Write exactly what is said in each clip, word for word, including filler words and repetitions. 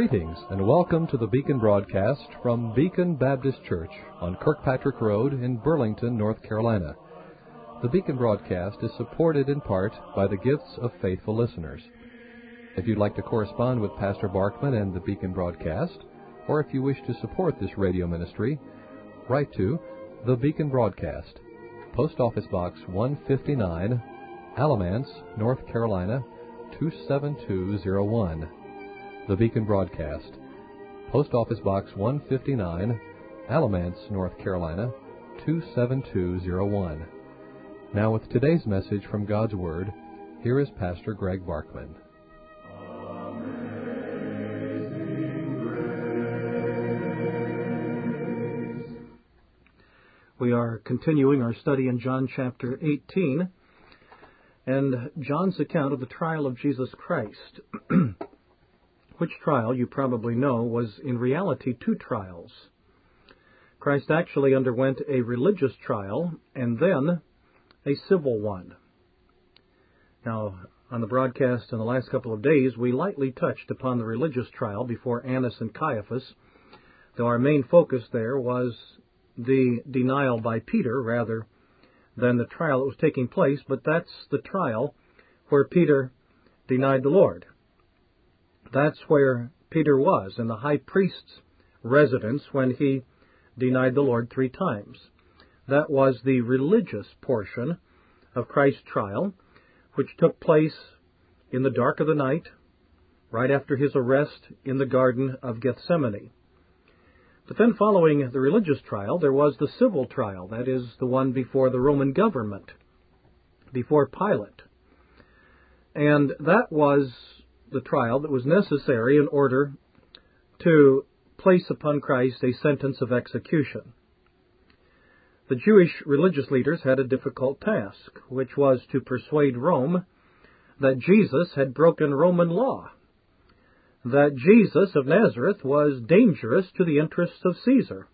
Greetings and welcome to the Beacon broadcast from Beacon Baptist Church on Kirkpatrick Road in Burlington, North Carolina. The Beacon broadcast is supported in part by the gifts of faithful listeners. If you'd like to correspond with Pastor Barkman and the Beacon broadcast, or if you wish to support this radio ministry, write to The Beacon Broadcast, Post Office Box one fifty-nine, Alamance, North Carolina, two seven two zero one. The Beacon Broadcast, Post Office Box one fifty-nine, Alamance, North Carolina, two seven two zero one. Now with today's message from God's Word, here is Pastor Greg Barkman. We are continuing our study in John chapter eighteen, and John's account of the trial of Jesus Christ, which trial, you probably know, was in reality two trials. Christ actually underwent a religious trial and then a civil one. Now, on the broadcast in the last couple of days, we lightly touched upon the religious trial before Annas and Caiaphas, though our main focus there was the denial by Peter rather than the trial that was taking place, but that's the trial where Peter denied the Lord. That's where Peter was, in the high priest's residence, when he denied the Lord three times. That was the religious portion of Christ's trial, which took place in the dark of the night, right after his arrest in the Garden of Gethsemane. But then following the religious trial, there was the civil trial, that is, the one before the Roman government, before Pilate. And that was the trial that was necessary in order to place upon Christ a sentence of execution. The Jewish religious leaders had a difficult task, which was to persuade Rome that Jesus had broken Roman law, that Jesus of Nazareth was dangerous to the interests of Caesar.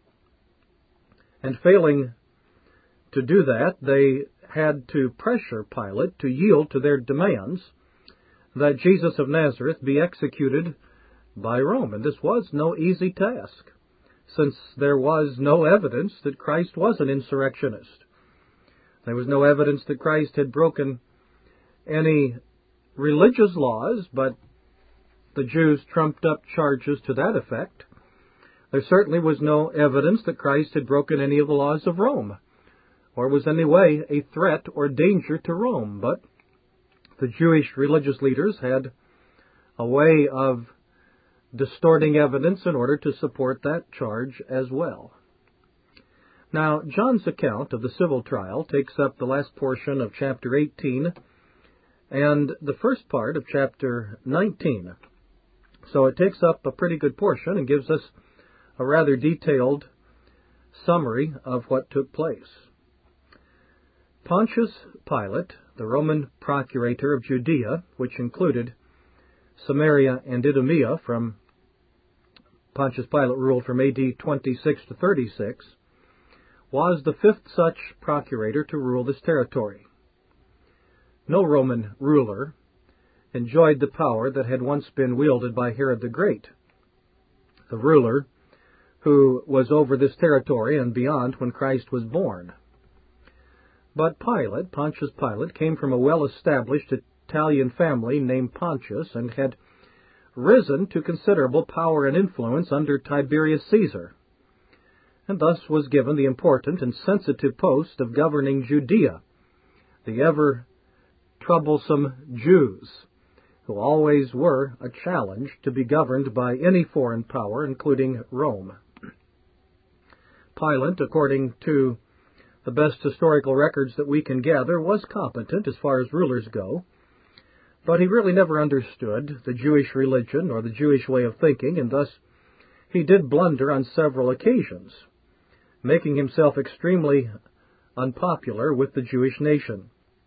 And failing to do that, they had to pressure Pilate to yield to their demands that Jesus of Nazareth be executed by Rome. And this was no easy task, since there was no evidence that Christ was an insurrectionist. There was no evidence that Christ had broken any religious laws, but the Jews trumped up charges to that effect. There certainly was no evidence that Christ had broken any of the laws of Rome, or was in any way a threat or danger to Rome. But the Jewish religious leaders had a way of distorting evidence in order to support that charge as well. Now, John's account of the civil trial takes up the last portion of chapter eighteen and the first part of chapter nineteen. So it takes up a pretty good portion and gives us a rather detailed summary of what took place. Pontius Pilate, the Roman procurator of Judea, which included Samaria and Idumea, from Pontius Pilate ruled from A D twenty-six to thirty-six, was the fifth such procurator to rule this territory. No Roman ruler enjoyed the power that had once been wielded by Herod the Great, the ruler who was over this territory and beyond when Christ was born. But Pilate, Pontius Pilate, came from a well-established Italian family named Pontius and had risen to considerable power and influence under Tiberius Caesar, and thus was given the important and sensitive post of governing Judea, the ever-troublesome Jews, who always were a challenge to be governed by any foreign power, including Rome. Pilate, according to the best historical records that we can gather, was competent as far as rulers go, but he really never understood the Jewish religion or the Jewish way of thinking, and thus he did blunder on several occasions, making himself extremely unpopular with the Jewish nation.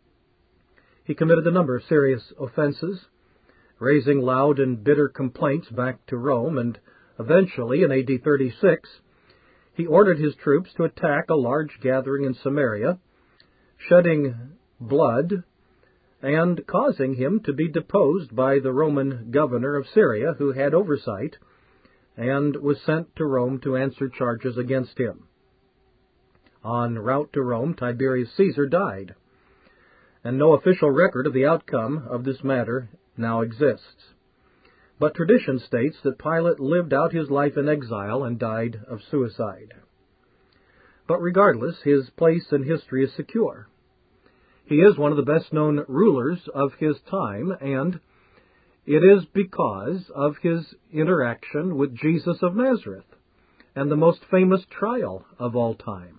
He committed a number of serious offenses, raising loud and bitter complaints back to Rome, and eventually, in A D thirty-six, he ordered his troops to attack a large gathering in Samaria, shedding blood and causing him to be deposed by the Roman governor of Syria, who had oversight and was sent to Rome to answer charges against him. En route to Rome, Tiberius Caesar died, and no official record of the outcome of this matter now exists. But tradition states that Pilate lived out his life in exile and died of suicide. But regardless, his place in history is secure. He is one of the best-known rulers of his time, and it is because of his interaction with Jesus of Nazareth and the most famous trial of all time.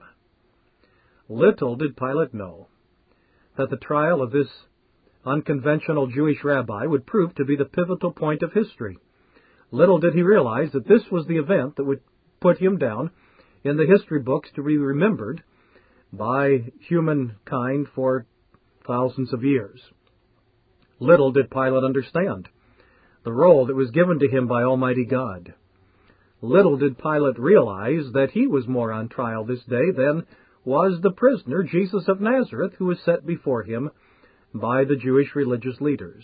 Little did Pilate know that the trial of this unconventional Jewish rabbi would prove to be the pivotal point of history. Little did he realize that this was the event that would put him down in the history books to be remembered by humankind for thousands of years. Little did Pilate understand the role that was given to him by Almighty God. Little did Pilate realize that he was more on trial this day than was the prisoner, Jesus of Nazareth, who was set before him by the Jewish religious leaders.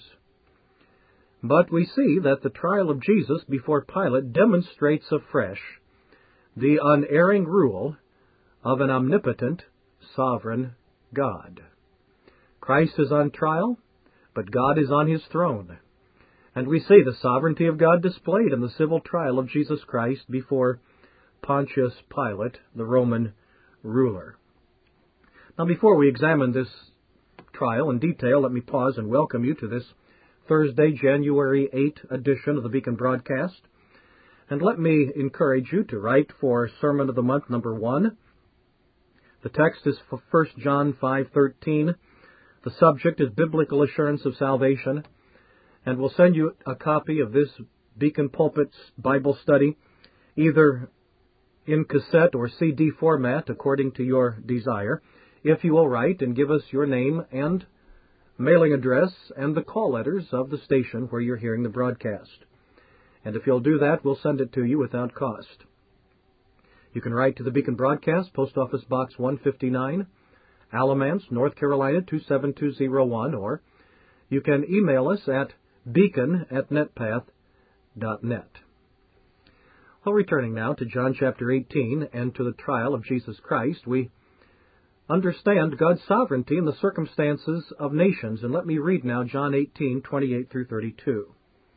But we see that the trial of Jesus before Pilate demonstrates afresh the unerring rule of an omnipotent, sovereign God. Christ is on trial, but God is on his throne. And we see the sovereignty of God displayed in the civil trial of Jesus Christ before Pontius Pilate, the Roman ruler. Now, before we examine this trial in detail, let me pause and welcome you to this Thursday, January eighth edition of the Beacon Broadcast. And let me encourage you to write for Sermon of the Month number one. The text is for First John five thirteen. The subject is Biblical Assurance of Salvation. And we'll send you a copy of this Beacon Pulpit's Bible study, either in cassette or C D format, according to your desire, if you will write and give us your name and mailing address and the call letters of the station where you're hearing the broadcast. And if you'll do that, we'll send it to you without cost. You can write to the Beacon Broadcast, Post Office Box one fifty-nine, Alamance, North Carolina two seven two zero one, or you can email us at beacon at netpath dot net. Well, returning now to John chapter eighteen and to the trial of Jesus Christ, we understand God's sovereignty in the circumstances of nations. And let me read now John eighteen, twenty-eight through thirty-two.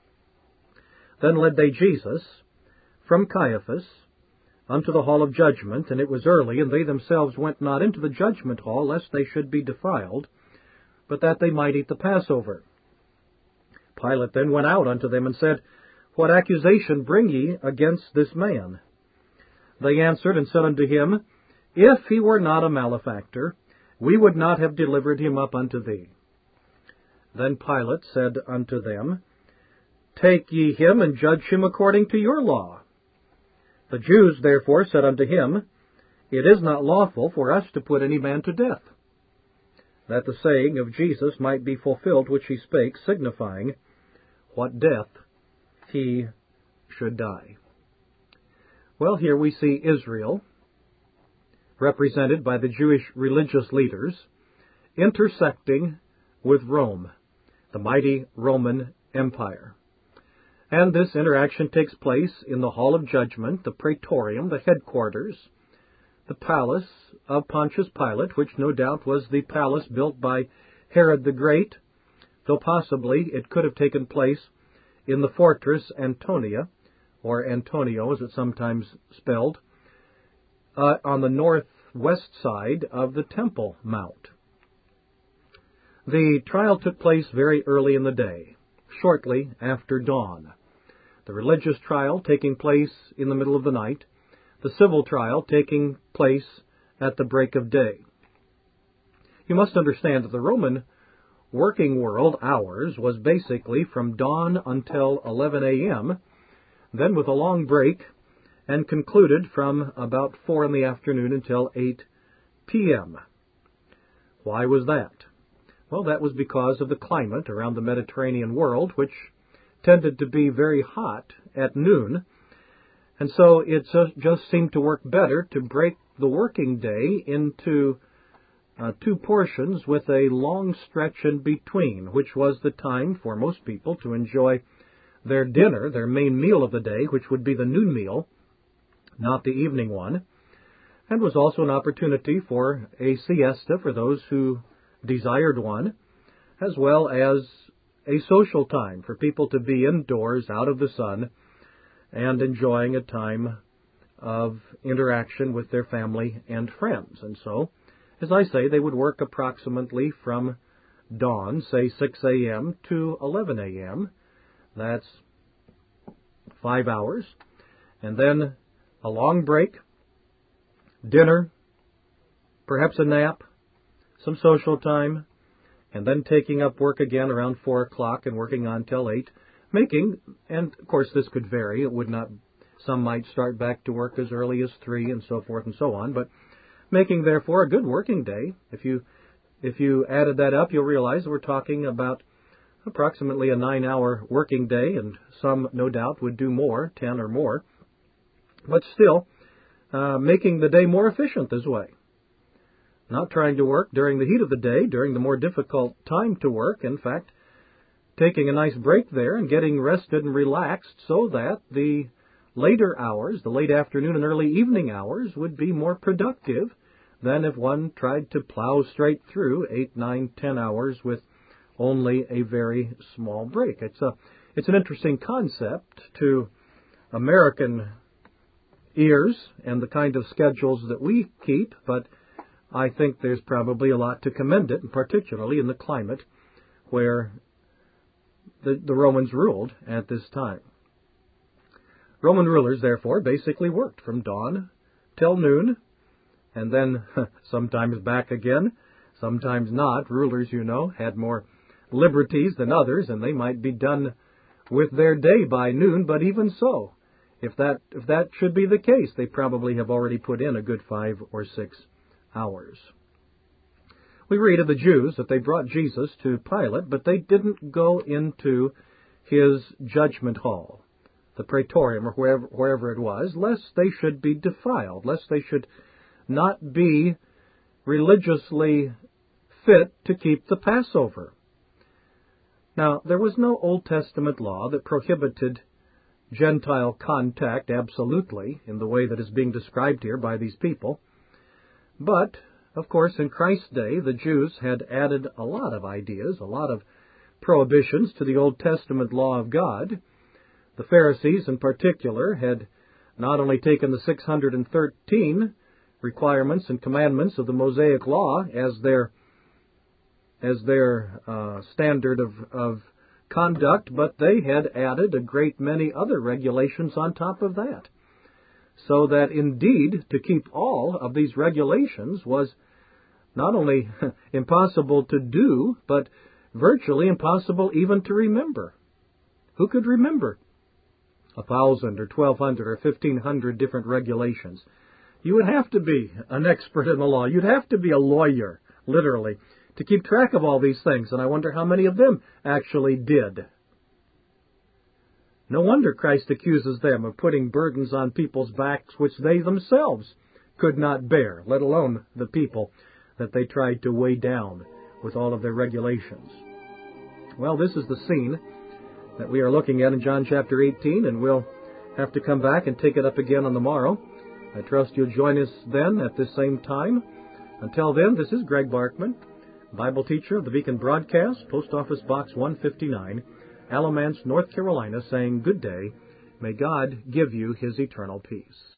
Then led they Jesus from Caiaphas unto the hall of judgment, and it was early, and they themselves went not into the judgment hall, lest they should be defiled, but that they might eat the Passover. Pilate then went out unto them and said, What accusation bring ye against this man? They answered and said unto him, If he were not a malefactor, we would not have delivered him up unto thee. Then Pilate said unto them, Take ye him and judge him according to your law. The Jews therefore said unto him, It is not lawful for us to put any man to death, that the saying of Jesus might be fulfilled which he spake, signifying what death he should die. Well, here we see Israel, represented by the Jewish religious leaders, intersecting with Rome, the mighty Roman Empire. And this interaction takes place in the Hall of Judgment, the Praetorium, the headquarters, the palace of Pontius Pilate, which no doubt was the palace built by Herod the Great, though possibly it could have taken place in the fortress Antonia, or Antonio as it's sometimes spelled, uh, on the northwest side of the Temple Mount. The trial took place very early in the day, shortly after dawn. The religious trial taking place in the middle of the night, the civil trial taking place at the break of day. You must understand that the Roman working world hours was basically from dawn until eleven a.m., then with a long break, and concluded from about four in the afternoon until eight p.m. Why was that? Well, that was because of the climate around the Mediterranean world, which tended to be very hot at noon, and so it just seemed to work better to break the working day into uh, two portions with a long stretch in between, which was the time for most people to enjoy their dinner, their main meal of the day, which would be the noon meal, not the evening one, and was also an opportunity for a siesta for those who desired one, as well as a social time for people to be indoors, out of the sun, and enjoying a time of interaction with their family and friends. And so, as I say, they would work approximately from dawn, say six a.m. to eleven a.m. That's five hours. And then a long break, dinner, perhaps a nap, some social time, and then taking up work again around four o'clock and working on till eight, making, and of course this could vary, it would not, some might start back to work as early as three and so forth and so on, but making therefore a good working day. If you if you added that up, you'll realize we're talking about approximately a nine-hour working day, and some, no doubt, would do more, ten or more, but still uh, making the day more efficient this way. Not trying to work during the heat of the day, during the more difficult time to work. In fact, taking a nice break there and getting rested and relaxed so that the later hours, the late afternoon and early evening hours, would be more productive than if one tried to plow straight through eight, nine, ten hours with only a very small break. It's a, it's an interesting concept to American ears and the kind of schedules that we keep, but I think there's probably a lot to commend it, and particularly in the climate where the, the Romans ruled at this time. Roman rulers, therefore, basically worked from dawn till noon, and then sometimes back again, sometimes not. Rulers, you know, had more liberties than others, and they might be done with their day by noon, but even so, if that if that should be the case, they probably have already put in a good five or six hours. We read of the Jews that they brought Jesus to Pilate, but they didn't go into his judgment hall, the praetorium, or wherever, wherever it was, lest they should be defiled, lest they should not be religiously fit to keep the Passover. Now, there was no Old Testament law that prohibited Gentile contact absolutely in the way that is being described here by these people. But, of course, in Christ's day, the Jews had added a lot of ideas, a lot of prohibitions to the Old Testament law of God. The Pharisees, in particular, had not only taken the six hundred thirteen requirements and commandments of the Mosaic Law as their as their uh, standard of, of conduct, but they had added a great many other regulations on top of that. So that indeed, to keep all of these regulations was not only impossible to do, but virtually impossible even to remember. Who could remember a thousand or twelve hundred or fifteen hundred different regulations? You would have to be an expert in the law. You'd have to be a lawyer, literally, to keep track of all these things, and I wonder how many of them actually did. No wonder Christ accuses them of putting burdens on people's backs which they themselves could not bear, let alone the people that they tried to weigh down with all of their regulations. Well, this is the scene that we are looking at in John chapter eighteen, and we'll have to come back and take it up again on the morrow. I trust you'll join us then at this same time. Until then, this is Greg Barkman, Bible teacher of the Beacon Broadcast, Post Office Box one fifty-nine, Alamance, North Carolina, saying good day. May God give you His eternal peace.